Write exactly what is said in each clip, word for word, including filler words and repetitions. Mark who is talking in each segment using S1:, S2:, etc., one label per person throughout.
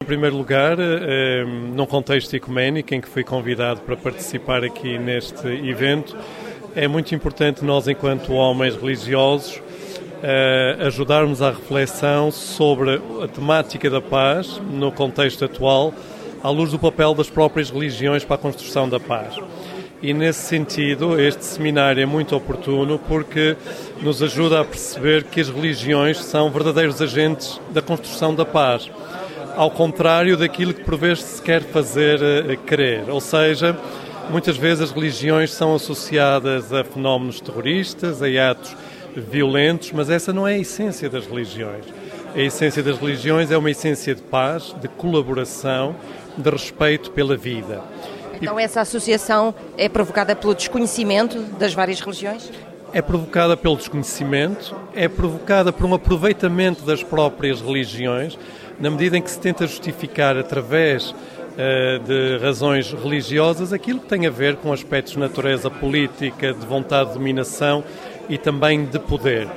S1: primeiro lugar, eh, num contexto ecuménico em que fui convidado para participar aqui neste evento, é muito importante nós, enquanto homens religiosos, eh, ajudarmos à reflexão sobre a temática da paz no contexto atual, à luz do papel das próprias religiões para a construção da paz. E, nesse sentido, este seminário é muito oportuno porque nos ajuda a perceber que as religiões são verdadeiros agentes da construção da paz, ao contrário daquilo que por vezes se quer fazer uh, crer. Ou seja, muitas vezes as religiões são associadas a fenómenos terroristas, a atos violentos, mas essa não é a essência das religiões. A essência das religiões é uma essência de paz, de colaboração, de respeito pela vida.
S2: Então essa associação é provocada pelo desconhecimento das várias religiões?
S1: É provocada pelo desconhecimento, é provocada por um aproveitamento das próprias religiões, na medida em que se tenta justificar através uh, de razões religiosas aquilo que tem a ver com aspectos de natureza política, de vontade de dominação e também de poder.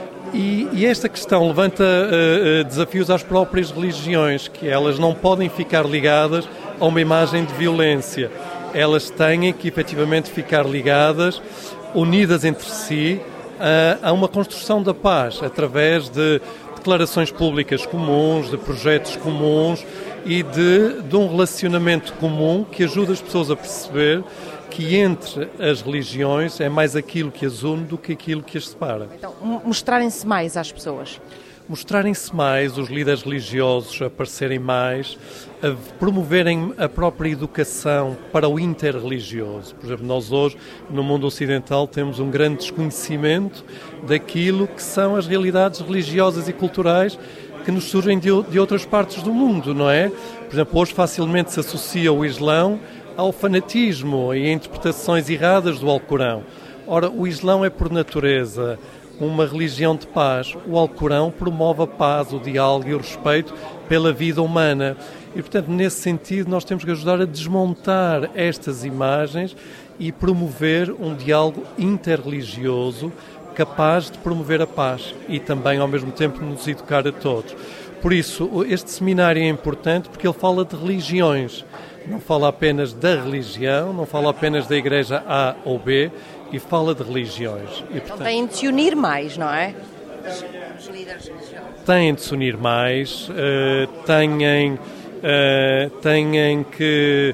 S1: E, e esta questão levanta uh, desafios às próprias religiões, que elas não podem ficar ligadas a uma imagem de violência. Elas têm que efetivamente ficar ligadas, unidas entre si, a, a uma construção da paz, através de declarações públicas comuns, de projetos comuns e de, de um relacionamento comum que ajuda as pessoas a perceber que entre as religiões é mais aquilo que as une do que aquilo que as separa.
S2: Então, mostrarem-se mais às pessoas.
S1: Mostrarem-se mais, os líderes religiosos aparecerem mais, a promoverem a própria educação para o interreligioso. Por exemplo, nós hoje, no mundo ocidental, temos um grande desconhecimento daquilo que são as realidades religiosas e culturais que nos surgem de, de outras partes do mundo, não é? Por exemplo, hoje facilmente se associa o Islão ao fanatismo e a interpretações erradas do Alcorão. Ora, o Islão é, por natureza, uma religião de paz. O Alcorão promove a paz, o diálogo e o respeito pela vida humana. E, portanto, nesse sentido, nós temos que ajudar a desmontar estas imagens e promover um diálogo interreligioso capaz de promover a paz e também, ao mesmo tempo, nos educar a todos. Por isso, este seminário é importante porque ele fala de religiões. Não fala apenas da religião, não fala apenas da igreja A ou B, e fala de religiões. E,
S2: portanto, então têm de se unir mais, não é? Os líderes religiosos.
S1: Têm de se unir mais, uh, têm, uh, têm, que,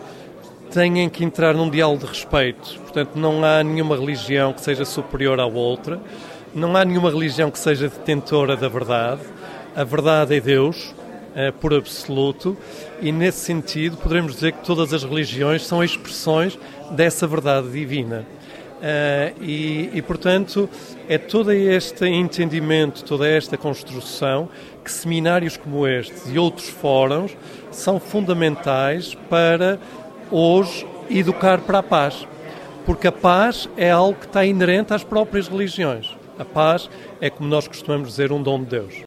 S1: têm que entrar num diálogo de respeito. Portanto, não há nenhuma religião que seja superior à outra, não há nenhuma religião que seja detentora da verdade. A verdade é Deus, uh, por absoluto, e nesse sentido poderemos dizer que todas as religiões são expressões dessa verdade divina. Uh, e, e, portanto, é todo este entendimento, toda esta construção que seminários como este e outros fóruns são fundamentais para hoje educar para a paz. Porque a paz é algo que está inerente às próprias religiões. A paz é, como nós costumamos dizer, um dom de Deus.